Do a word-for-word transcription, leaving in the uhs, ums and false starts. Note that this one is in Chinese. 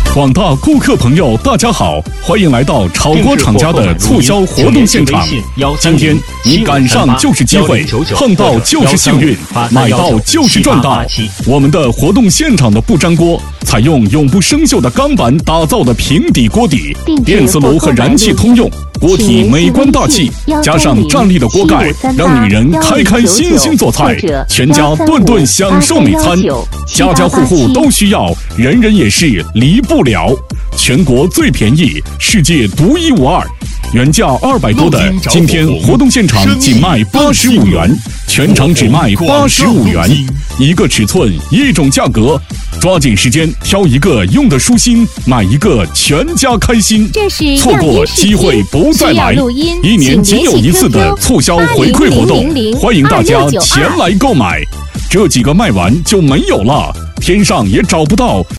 广大顾客朋友，大家好，欢迎来到炒锅厂家的促销活动现场。今天你赶上就是机会，碰到就是幸运，买到就是赚到。我们的活动现场的不粘锅，采用永不生锈的钢板打造的平底锅底，电磁炉和燃气通用，锅体美观大气，加上站立的锅盖，让女人开开心心做菜，全家顿顿享受美餐。家家户户都需要，人人也是离不了。全国最便宜，世界独一无二。原价二百多的，今天活动现场仅卖八十五元，全场只卖八十五元，一个尺寸，一种价格。抓紧时间挑一个用得舒心，买一个全家开心。错过机会不再来，一年仅有一次的促销回馈活动，欢迎大家前来购买。这几个卖完就没有了，天上也找不到